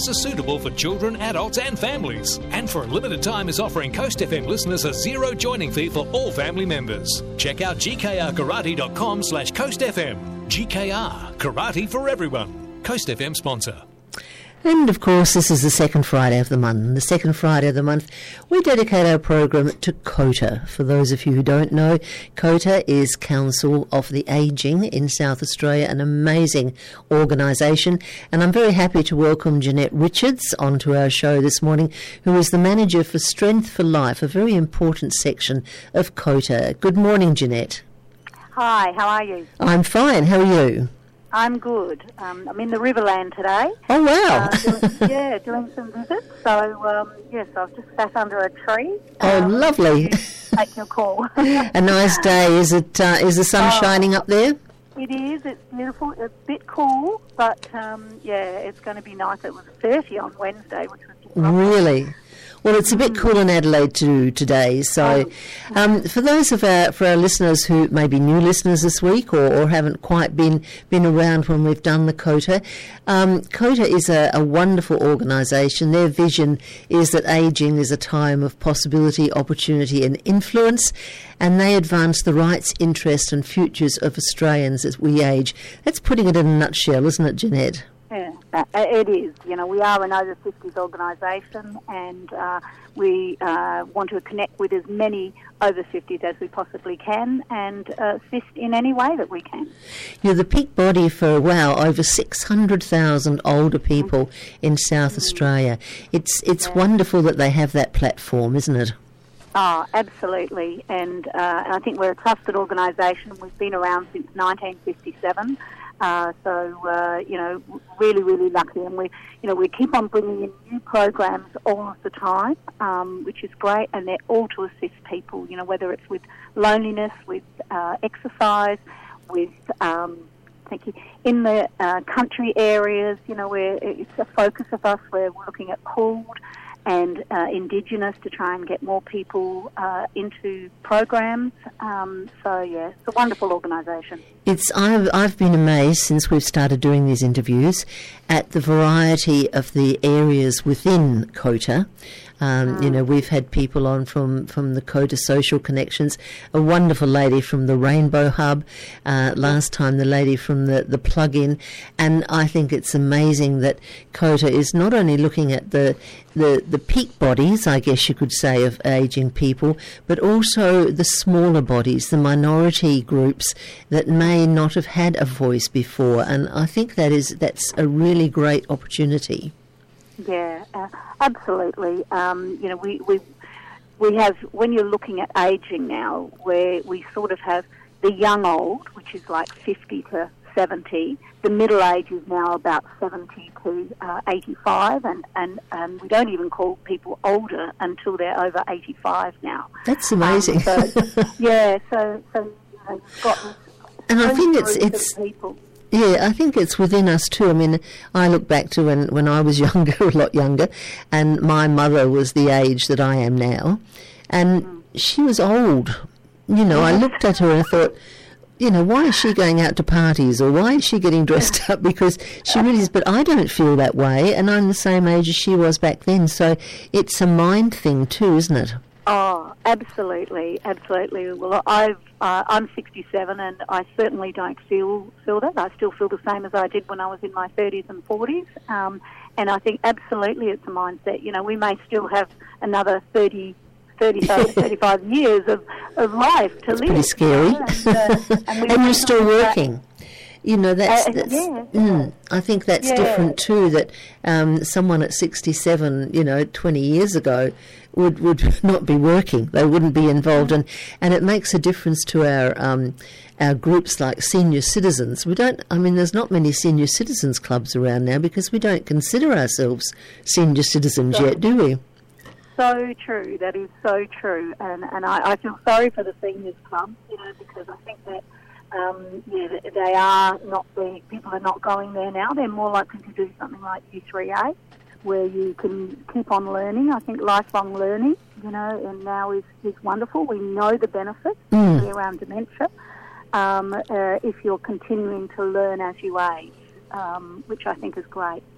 are suitable for children, adults and families. And for a limited time is offering Coast FM listeners a zero joining fee for all family members. Check out gkrkarate.com/coastfm. GKR, karate for everyone. Coast FM sponsor. And, of course, this is the second Friday of the month. The second Friday of the month, we dedicate our program to COTA. For those of you who don't know, COTA is Council of the Ageing in South Australia, an amazing organisation. And I'm very happy to welcome Jeanette Richards onto our show this morning, who is the manager for Strength for Life, a very important section of COTA. Good morning, Jeanette. Hi, how are you? I'm fine. How are you? I'm good. I'm in the Riverland today. Oh, wow. Doing some visits. So, yes, I've just sat under a tree. Oh, lovely. Take your call. A nice day. Is the sun shining up there? It is. It's beautiful. It's a bit cool, but, it's going to be nice. It was 30 on Wednesday, which was just lovely. Really? Well, it's a bit cool in Adelaide too today. So, for those for our listeners who may be new listeners this week or haven't quite been around when we've done the COTA, COTA is a wonderful organisation. Their vision is that ageing is a time of possibility, opportunity, and influence, and they advance the rights, interests, and futures of Australians as we age. That's putting it in a nutshell, isn't it, Jeanette? Yeah, it is. You know, we are an over 50s organisation, and we want to connect with as many over 50s as we possibly can and assist in any way that we can. You're the peak body for, over 600,000 older people in South Australia. It's wonderful that they have that platform, isn't it? Oh, absolutely. And I think we're a trusted organisation. We've been around since 1957. Really, really lucky, and we keep on bringing in new programs all of the time, which is great, and they're all to assist people, whether it's with loneliness, with exercise, with, in the country areas, where it's a focus of us, where we're looking at pooled and Indigenous to try and get more people into programs. It's a wonderful organisation. I've been amazed since we've started doing these interviews at the variety of the areas within COTA. We've had people on from the COTA Social Connections, a wonderful lady from the Rainbow Hub, last time the lady from the Plug-in, and I think it's amazing that COTA is not only looking at the peak bodies, I guess you could say, of ageing people, but also the smaller bodies, the minority groups that may not have had a voice before, and I think that's a really great opportunity. Yeah, absolutely. We have, when you're looking at ageing now, where we sort of have the young old, which is like 50 to 70. The middle age is now about 70 to 85, and we don't even call people older until they're over 85 now. That's amazing. So you've got this. And I think it's people. Yeah, I think it's within us too. I mean, I look back to when I was younger, a lot younger, and my mother was the age that I am now, and she was old. I looked at her and I thought, why is she going out to parties, or why is she getting dressed up? Because she really is, but I don't feel that way, and I'm the same age as she was back then. So it's a mind thing too, isn't it? Oh, absolutely, absolutely. Well, I'm 67, and I certainly don't feel that. I still feel the same as I did when I was in my 30s and 40s. And I think absolutely it's a mindset. We may still have another 35 years of life to live. Pretty scary. And you're still working. I think that's different too, that someone at 67, 20 years ago would not be working. They wouldn't be involved, and it makes a difference to our groups like senior citizens. There's not many senior citizens clubs around now because we don't consider ourselves senior citizens yet, do we? So true. That is so true. And I feel sorry for the seniors clubs, because I think that they are not people are not going there now. They're more likely to do something like U3A, where you can keep on learning. I think lifelong learning, and now is wonderful. We know the benefits around dementia if you're continuing to learn as you age, which I think is great.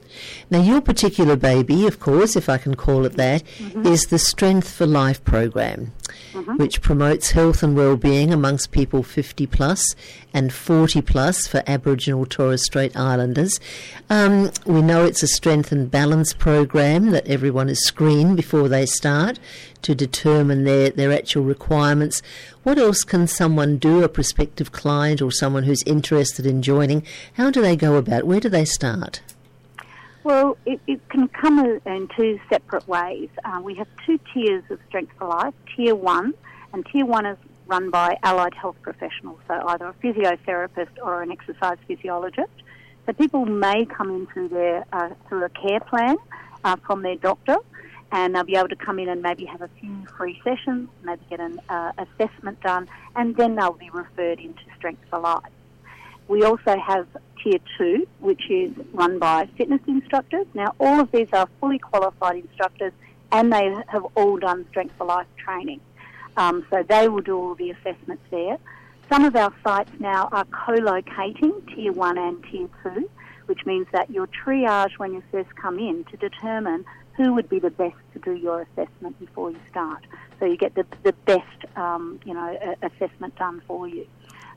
Now, your particular baby, of course, if I can call it that, is the Strength for Life program, which promotes health and well-being amongst people 50 plus and 40 plus for Aboriginal Torres Strait Islanders. We know it's a strength and balance program that everyone is screened before they start to determine their actual requirements. What else can someone do, a prospective client or someone who's interested in joining? How do they go about it? Where do they start? Well, it can come in two separate ways. We have two tiers of Strength for Life. Tier 1, and Tier 1 is run by allied health professionals, so either a physiotherapist or an exercise physiologist. So people may come in through a care plan from their doctor, and they'll be able to come in and maybe have a few free sessions, maybe get an assessment done, and then they'll be referred into Strength for Life. We also have Tier 2, which is run by fitness instructors. Now, all of these are fully qualified instructors, and they have all done Strength for Life training. So they will do all the assessments there. Some of our sites now are co-locating Tier 1 and Tier 2, which means that you'll triage when you first come in to determine who would be the best to do your assessment before you start. So you get the best, assessment done for you.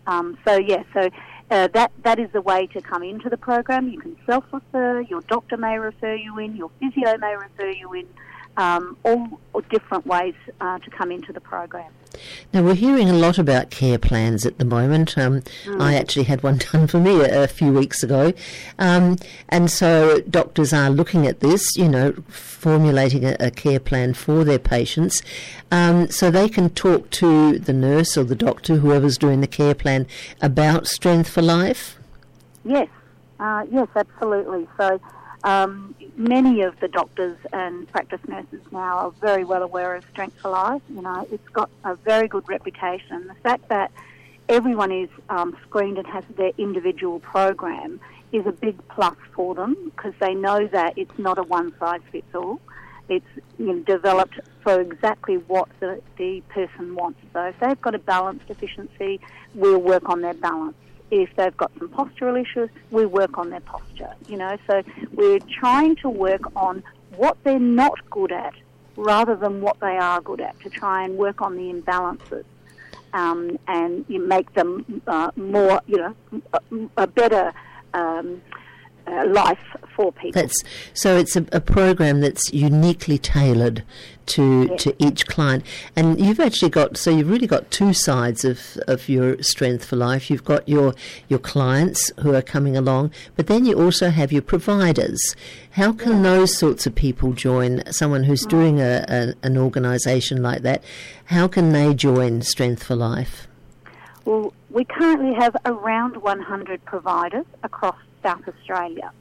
That is the way to come into the program. You can self-refer, your doctor may refer you in, your physio may refer you in, all different ways to come into the program. Now, we're hearing a lot about care plans at the moment. I actually had one done for me a few weeks ago. And so doctors are looking at this, formulating a care plan for their patients. So they can talk to the nurse or the doctor, whoever's doing the care plan, about Strength for Life? Yes, absolutely. So many of the doctors and practice nurses now are very well aware of Strength for Life. It's got a very good reputation. The fact that everyone is screened and has their individual program is a big plus for them, because they know that it's not a one-size-fits-all. It's developed for exactly what the person wants. So if they've got a balance deficiency, we'll work on their balance. If they've got some postural issues, we work on their posture, So we're trying to work on what they're not good at rather than what they are good at, to try and work on the imbalances and make them more, a better life for people. So it's a program that's uniquely tailored to each client. And you've actually you've really got two sides of your Strength for Life. You've got your clients who are coming along, but then you also have your providers. How can those sorts of people join? Someone who's doing an organisation like that, how can they join Strength for Life? Well, we currently have around 100 providers across South Australia.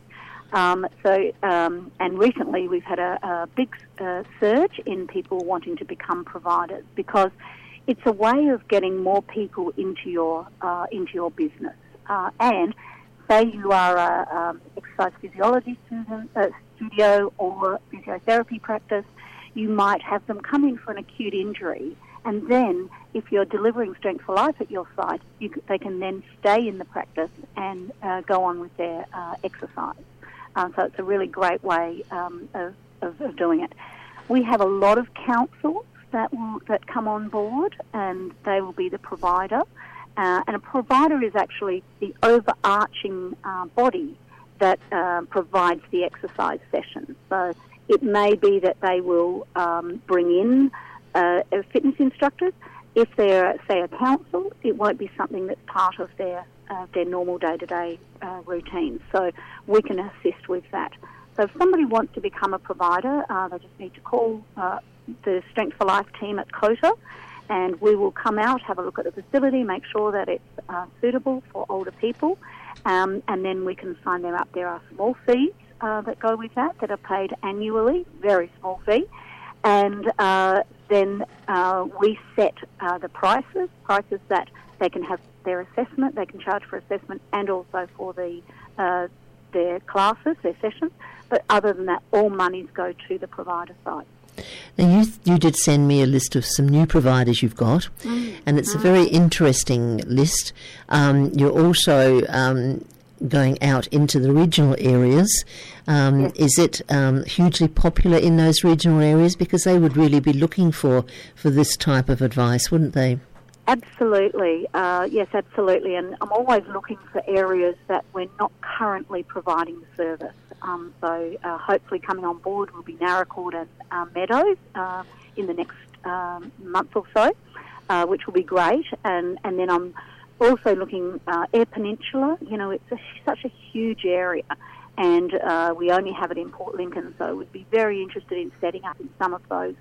And recently we've had a big surge in people wanting to become providers, because it's a way of getting more people into your business. And say you are a exercise physiology studio or physiotherapy practice, you might have them come in for an acute injury, and then if you're delivering Strength for Life at your site, they can then stay in the practice and go on with their exercise. So it's a really great way of doing it. We have a lot of councils that come on board, and they will be the provider. And a provider is actually the overarching body that provides the exercise session. So it may be that they will bring in fitness instructors. If they're, say, a council, it won't be something that's part of their normal day-to-day routine. So we can assist with that. So if somebody wants to become a provider, they just need to call the Strength for Life team at COTA, and we will come out, have a look at the facility, make sure that it's suitable for older people, and then we can sign them up. There are small fees that go with that are paid annually, very small fee, and then we set the prices that they can have their assessment, they can charge for assessment and also for their classes, their sessions. But other than that, all monies go to the provider site. Now, you did send me a list of some new providers you've got, and it's a very interesting list. You're also going out into the regional areas. Yes. Is it hugely popular in those regional areas? Because they would really be looking for this type of advice, wouldn't they? Absolutely. Yes, absolutely. And I'm always looking for areas that we're not currently providing the service. So hopefully coming on board will be Naracoorte and Meadows in the next month or so, which will be great. And then I'm also looking Eyre Peninsula. You know, it's such a huge area, and we only have it in Port Lincoln, so we'd be very interested in setting up in some of those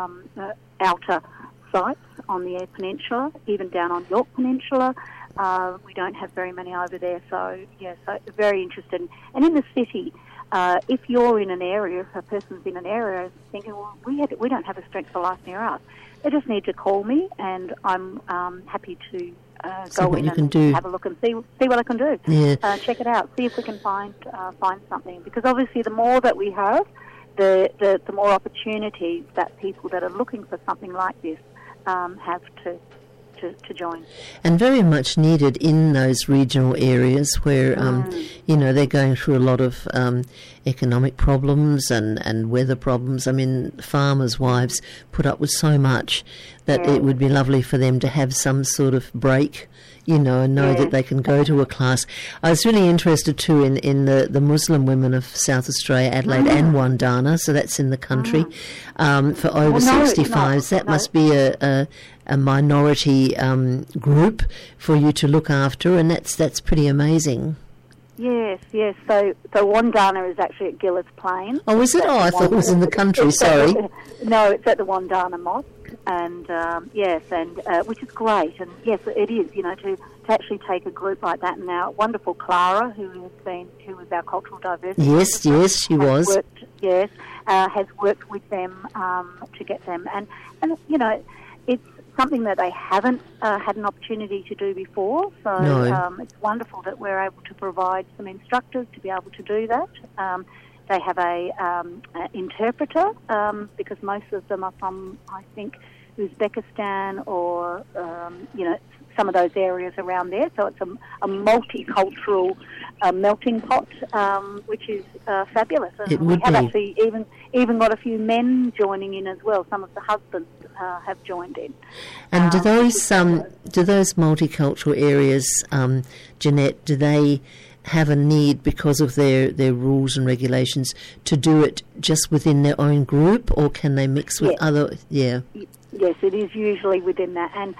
outer sites on the Eyre Peninsula, even down on York Peninsula. We don't have very many over there, so yeah, so very interested. And in the city, if you're in an area, if a person's in an area thinking, well, we don't have a Strength for Life near us, they just need to call me, and I'm happy to go in and have a look and see what I can do. Yeah. Check it out, see if we can find something. Because obviously, the more that we have, the more opportunities that people that are looking for something like this have to join. And very much needed in those regional areas where, you know, they're going through a lot of economic problems and weather problems. I mean, farmers' wives put up with so much that it would be lovely for them to have some sort of break, you know, and know that they can go to a class. I was really interested too in the Muslim women of South Australia, Adelaide and Wandana, so that's in the country, for over 65s. That must be a minority group for you to look after, and that's pretty amazing. Yes. So Wandana is actually at Gillis Plain. Oh, is it? Oh, I thought it was in the country. Sorry. No, it's at the Wandana Mosque, and which is great. And yes, it is. You know, to actually take a group like that. And our wonderful Clara, who was our cultural diversity. Yes, she was. Has worked with them to get them, and you know, it's something that they haven't had an opportunity to do before. So it's wonderful that we're able to provide some instructors to be able to do that. They have an interpreter because most of them are from, I think, Uzbekistan or, you know, some of those areas around there. So it's a multicultural melting pot, which is fabulous. And we have actually even got a few men joining in as well. Some of the husbands have joined in. And do those multicultural areas, Jeanette, do they have a need because of their rules and regulations to do it just within their own group, or can they mix with other? Yeah. Yes, it is usually within that. And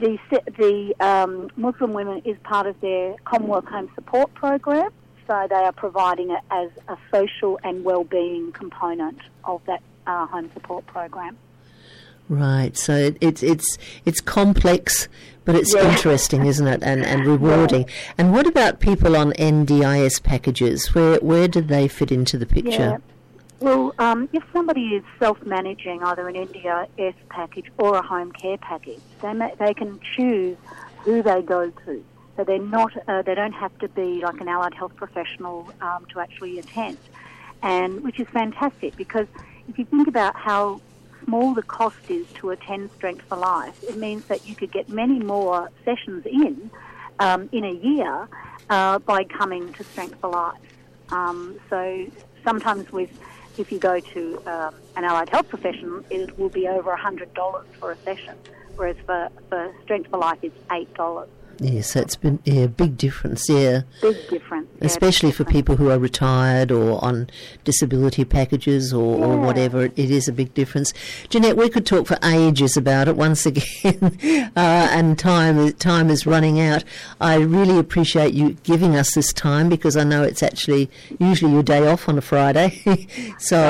the Muslim Women is part of their Commonwealth Home Support Program, so they are providing it as a social and well-being component of that home support program. Right, so it's complex, but it's interesting, isn't it, and rewarding. And what about people on NDIS packages? Where do they fit into the picture? Yeah. Well, if somebody is self-managing either an NDIS package or a home care package, they can choose who they go to. So they're not, they don't have to be like an allied health professional to actually attend, and which is fantastic, because if you think about how small the cost is to attend Strength for Life, it means that you could get many more sessions in a year by coming to Strength for Life. So sometimes if you go to an allied health professional, it will be over $100 for a session, whereas for Strength for Life it's $8. Yeah, so it's been a big difference, yeah. Big difference. Especially for people who are retired or on disability packages or whatever, it is a big difference. Jeanette, we could talk for ages about it once again, and time is running out. I really appreciate you giving us this time, because I know it's actually usually your day off on a Friday. So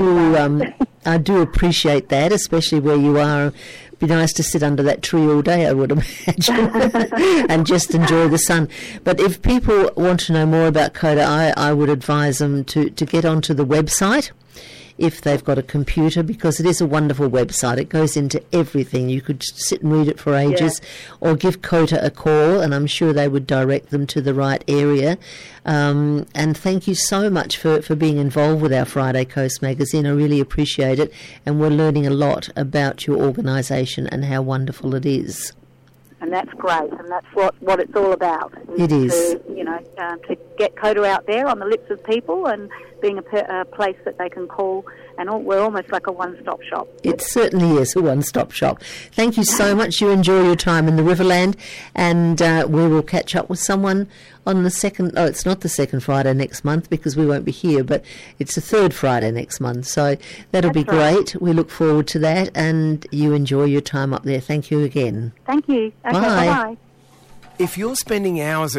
I do appreciate that, especially where you are. Be nice to sit under that tree all day, I would imagine, and just enjoy the sun. But if people want to know more about COTA, I would advise them to get onto the website if they've got a computer, because it is a wonderful website. It goes into everything. You could sit and read it for ages, or give COTA a call, and I'm sure they would direct them to the right area. And thank you so much for being involved with our Friday Coast magazine. I really appreciate it, and we're learning a lot about your organisation and how wonderful it is. And that's great, and that's what it's all about. It is. To get COTA out there on the lips of people and being a place that they can call, and we're almost like a one-stop shop. It certainly is a one-stop shop. Thank you so much. You enjoy your time in the Riverland, and we will catch up with someone on the second... Oh, it's not the second Friday next month because we won't be here, but it's the third Friday next month. So that'll be great. We look forward to that, and you enjoy your time up there. Thank you again. Thank you. Okay, Bye. bye-bye. If you're spending hours